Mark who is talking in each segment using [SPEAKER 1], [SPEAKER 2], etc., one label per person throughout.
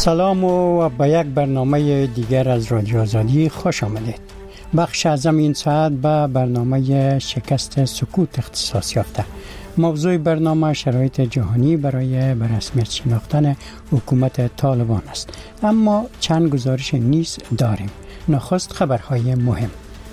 [SPEAKER 1] سلام و به یک برنامه دیگر از رادیو آزادی خوش آمدید. بخش اعظم این ساعت به برنامه شکست سکوت اختصاص یافته. موضوع برنامه شرایط جهانی برای به رسمیت شناختن حکومت طالبان است. اما چند گزارش نیز داریم. نخست خبرهای مهم.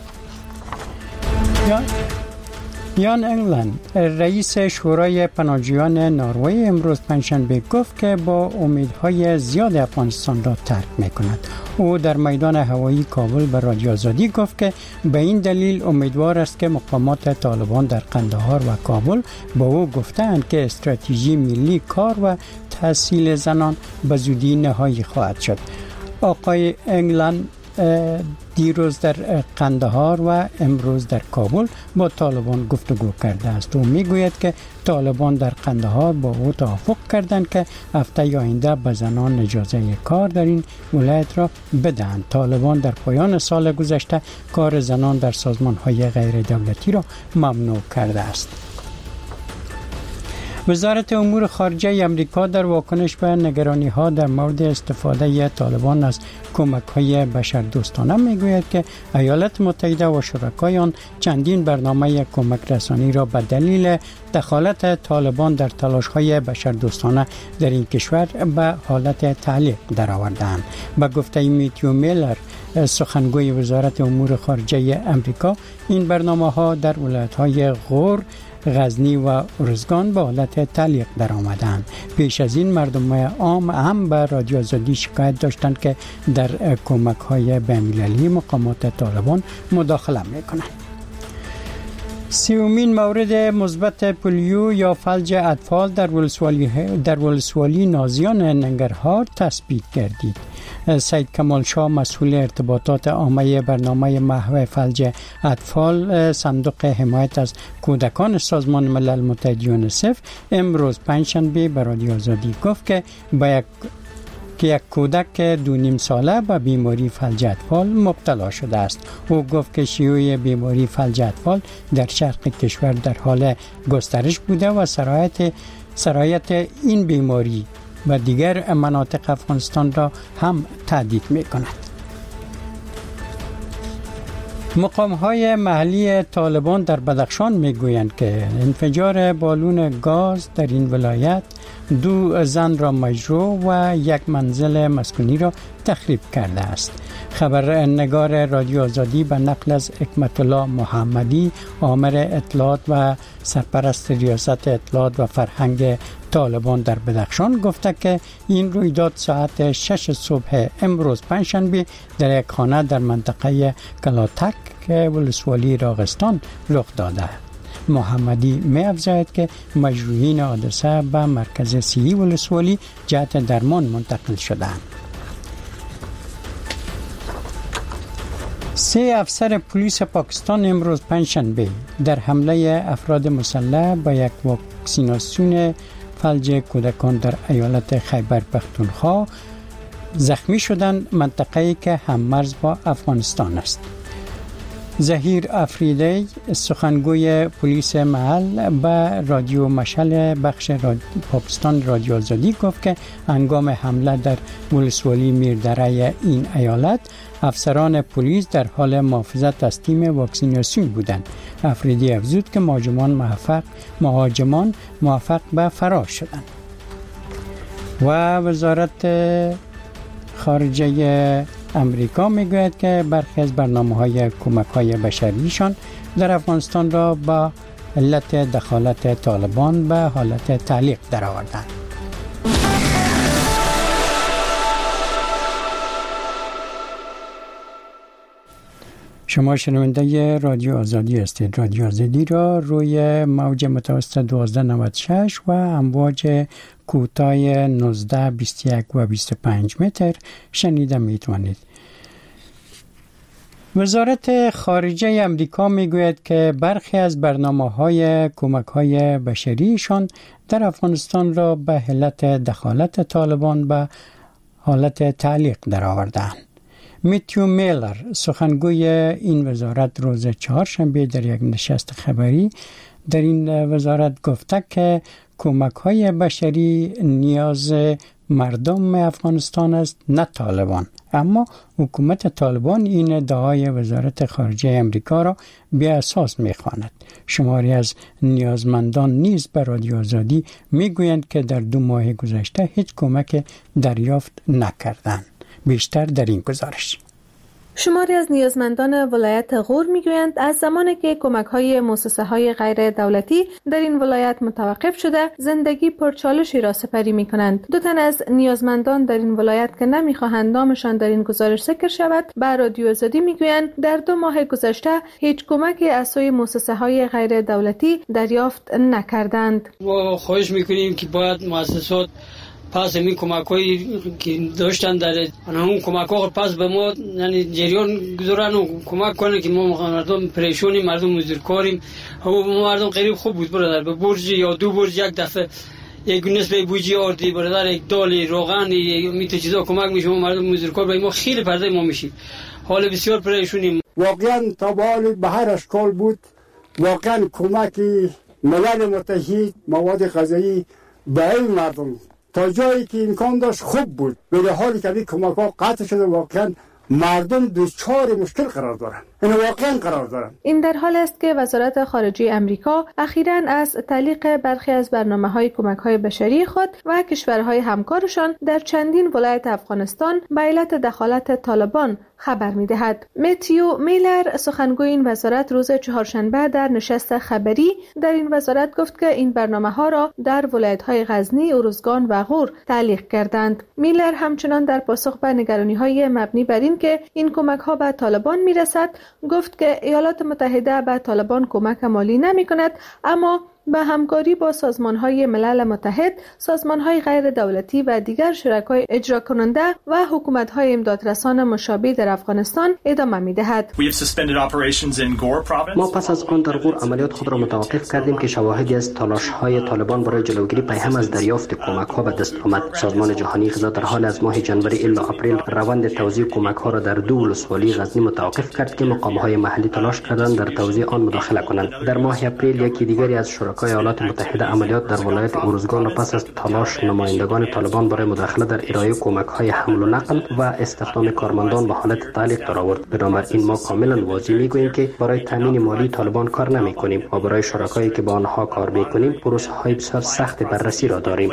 [SPEAKER 1] یان انگلند رئیس شورای پناهجویان نروژ امروز پنجشنبه گفت که با امیدهای زیاد افغانستان را ترک می‌کند. او در میدان هوایی کابل به رادیو آزادی گفت که به این دلیل امیدوار است که مقامات طالبان در قندهار و کابل با او گفتند که استراتژی ملی کار و تحصیل زنان به زودی نهایی خواهد شد. آقای انگلند دیروز در قندهار و امروز در کابل با طالبان گفتگو کرده است. او میگوید که طالبان در قندهار با او توافق کردند که هفته آینده به زنان اجازه کار در این ولایت را بدهند. طالبان در پایان سال گذشته کار زنان در سازمان‌های غیر دولتی را ممنوع کرده است. وزارت امور خارجه آمریکا در واکنش به نگرانی‌ها در مورد استفاده طالبان از کمک‌های بشردوستانه می‌گوید که ایالات متحده و شرکای آن چندین برنامه کمک رسانی را به دلیل دخالت طالبان در تلاش‌های بشردوستانه در این کشور به حالت تعلیق درآوردند. به گفته میتیو میلر سخنگوی وزارت امور خارجه آمریکا، این برنامه‌ها در ولایت‌های غور، غزنی و ارزگان به حالت تعلیق در آمدند. پیش از این مردم عام هم به رادیو آزادی شکایت داشتند که در کمک‌های بین‌المللی مقامات طالبان مداخله می‌کنند. سومین مورد مثبت پولیو یا فلج اطفال در ولسوالی نازیان ننگرهار تثبیت گردید. سید کمال شاه مسئول ارتباطات عامه برنامه محو فلج اطفال صندوق حمایت از کودکان سازمان ملل متحد یونیسف امروز پنجشنبه به رادیو آزادی گفت که یک کودک 2.5 ساله به بیماری فلج اطفال مبتلا شده است. او گفت که شیوع بیماری فلج اطفال در شرق کشور در حال گسترش بوده و سرایت این بیماری و دیگر مناطق افغانستان را هم تهدید می کند. مقام‌های محلی طالبان در بدخشان می‌گویند که انفجار بالون گاز در این ولایت 2 زن را مجروح و 1 منزل مسکونی را تخریب کرده است. خبرنگار رادیو آزادی به نقل از حکمت الله محمدی، آمر اطلاعات و سرپرست ریاست اطلاعات و فرهنگ طالبان در بدخشان گفته که این رویداد ساعت 6 صبح امروز پنجشنبه در یک خانه در منطقه کلاتک که ولسوالی راغستان رخ داده. محمدی می افزاید که مجروحین حادثه به مرکز صحی ولسوالی جهت درمان منتقل شدند. 3 افسر پلیس پاکستان امروز پنجشنبه در حمله افراد مسلح به یک واکسیناسیون فلج کودکان در ایالت خیبر پختونخوا زخمی شدند، منطقه‌ای که هم‌مرز با افغانستان است. ظهیر افریدی سخنگوی پلیس محل به رادیو مشعل بخش پاکستان رادیو آزادی گفت که هنگام حمله در ولسوالی میردره این ایالت افسران پلیس در حال محافظت از تیم واکسیناسیون بودند. افریدی افزود که مهاجمان موفق به فرار شدند. و وزارت خارجه امریکا میگوید که برخی از برنامه‌های کمک‌های بشریشان در افغانستان را با علت دخالت طالبان به حالت تعلیق درآوردند. شما شنونده رادیو آزادی هستید. رادیو آزادی را روی موج متوسط 1296 و امواج کوتاه 19 21 و 25 متر شنیده میتوانید. وزارت خارجه امریکا میگوید که برخی از برنامه‌های کمک‌های بشریشان در افغانستان را به علت دخالت طالبان به حالت تعلیق درآوردند. میتیو میلر سخنگوی این وزارت روز چهارشنبه در یک نشست خبری در این وزارت گفته که کمک‌های بشری نیاز مردم افغانستان است نه طالبان. اما حکومت طالبان این ادعای وزارت خارجه امریکا را بی اساس می‌خواند. شماری از نیازمندان نیز به رادیو آزادی میگویند که در 2 ماه گذشته هیچ کمک دریافت نکردند. بیشتر در این گزارش.
[SPEAKER 2] شماری از نیازمندان ولایت غور میگویند از زمانی که کمک‌های مؤسسه‌های غیر دولتی در این ولایت متوقف شده، زندگی پرچالشی را سپری می‌کنند. 2 تن از نیازمندان در این ولایت که نمی‌خواهند نامشان در این گزارش ذکر شود، به رادیو آزادی میگویند در 2 ماه گذشته هیچ کمکی از سوی مؤسسه‌های غیر دولتی دریافت نکردند.
[SPEAKER 3] ما خواهش می‌کنیم که باید مؤسسات پس این کمک‌هایی که داشتن در اون کمک‌ها پس به ما یعنی جریان گذارن و کمک کنن که ما مردم پریشونیم، مردم مزدورکاریم. ما مردم قریب خوب بود برادر، به برج یا 2 برج یک دفعه یک نسبه بوجی آردی برادر، یک دال روغن میت چیزا کمک میشه. مردم مزدورکار به ما خیلی پرده ما میشیم، حال بسیار پریشونیم.
[SPEAKER 4] واقعا تابال به هر اشکال بود. واقعا کمک ملل متحد مواد غذایی به این مردم تا جایی که امکان داشت خوب بود، به حالی که این کمک ها قطع شده واقعا مردم دچار مشکل قرار دارند. این واقعا قرار دارند.
[SPEAKER 2] این در حال است که وزارت خارجه امریکا اخیراً از تعلیق برخی از برنامه‌های کمک‌های بشری خود و کشورهای همکارشان در چندین ولایت افغانستان به علت دخالت طالبان خبر می‌دهد. متیو میلر سخنگوی این وزارت روز چهارشنبه در نشست خبری در این وزارت گفت که این برنامه‌ها را در ولایت‌های غزنی، ارزگان و غور تعلیق کردند. میلر همچنان در پاسخ به نگرانی‌های مبنی بر این که این کمک‌ها به طالبان می‌رسد گفت که ایالات متحده به طالبان کمک مالی نمی‌کند، اما به همکاری با سازمان‌های ملل متحد، سازمان‌های غیر دولتی و دیگر شرکای اجرا کننده و حکومت‌های امدادرسان مشابه در افغانستان ادامه می‌دهد.
[SPEAKER 5] ما پس از آن در غور عملیات خود را متوقف کردیم که شواهدی از تلاش‌های طالبان برای جلوگیری پیهم از دریافت کمک‌ها به دست آمد. سازمان جهانی غذا در حال از ماه ژانویه الی آپریل روند توزیع کمک‌ها را در 2 ولسوالی غزنی متوقف کرد که مقام‌های محلی تلاش کردند در توزیع آن مداخله کنند. در ماه اپریل یکی دیگری از شرکای ایالات متحده عملیات در ولایت ارزگان پس از تلاش نمایندگان طالبان برای مداخله در ارائه کمک‌های حمل و نقل و استخدام کارمندان به حالت تعلیق درآورد. بنابراین ما کاملا واضح می‌گوییم که برای تامین مالی طالبان کار نمی‌کنیم و برای شرکایی که با آنها کار می‌کنیم پروسه‌های بسیار سخت بررسی را داریم.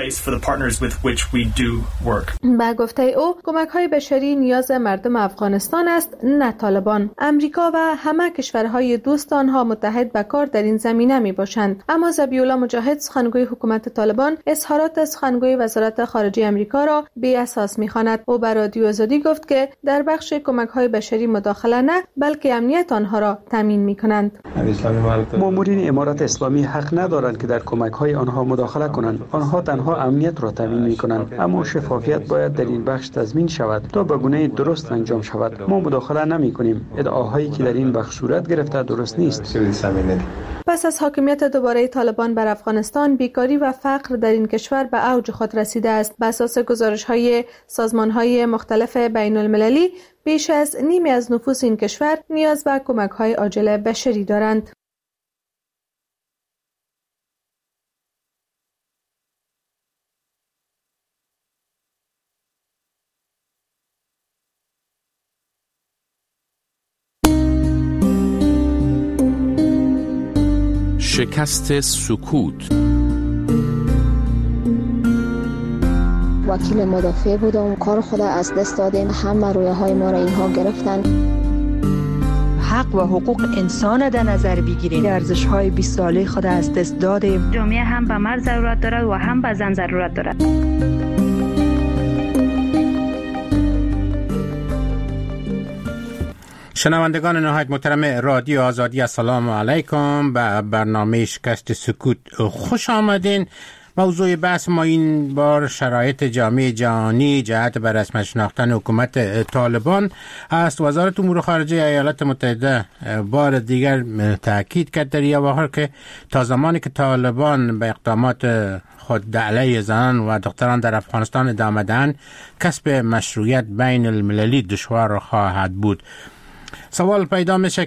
[SPEAKER 2] با گفته او کمک‌های بشری نیاز مردم افغانستان است نه طالبان. امریکا و همه کشورهای دوست آنها متحد به کار در این زمینه می‌باشند. اما ذبیح‌الله مجاهد سخنگوی حکومت طالبان اظهارات سخنگوی وزارت خارجه امریکا را بی اساس می‌خواند. او به رادیو آزادی گفت که در بخش کمک‌های بشری مداخله نه بلکه امنیت آنها را تامین می‌کنند.
[SPEAKER 6] مامورین امارات اسلامی حق ندارند که در کمک‌های آنها مداخله کنند. آنها تنها امنیت را تامین می‌کنند، اما شفافیت باید در این بخش تضمین شود تا به گونه درست انجام شود. ما مداخله نمی‌کنیم. ادعاهایی که در این بخش صورت گرفته درست نیست.
[SPEAKER 2] پس از حاکمیت دوباره طالبان بر افغانستان، بیکاری و فقر در این کشور به اوج خود رسیده است. بر اساس گزارش‌های سازمان‌های مختلف بین‌المللی، بیش از نیمی از نفوس این کشور نیاز به کمک‌های عاجل بشری دارند.
[SPEAKER 7] شکست سکوت.
[SPEAKER 8] وکیل مدافع بودم، کار خود از دست دادیم، همه رویاهای ما را اینها گرفتن.
[SPEAKER 9] حق و حقوق انسان در نظر بگیریم، ارزش‌های 20 ساله خود از دست دادیم.
[SPEAKER 10] جامعه هم به مرد ضرورت دارد و هم به زن ضرورت دارد.
[SPEAKER 11] شنوندگان نهایت محترم رادیو آزادی، السلام علیکم. به برنامه شکست سکوت خوش آمدین. موضوع بحث ما این بار شرایط جامعه جهانی جهت به رسمیت شناختن حکومت طالبان است. وزارت امور خارجه ایالات متحده بار دیگر تاکید کرد در این بحث که تا زمانی که طالبان به اقدامات خود علیه زنان و دختران در افغانستان ادامه دهند، کسب مشروعیت بین المللی دشوار خواهد بود. سوال پیدا میشه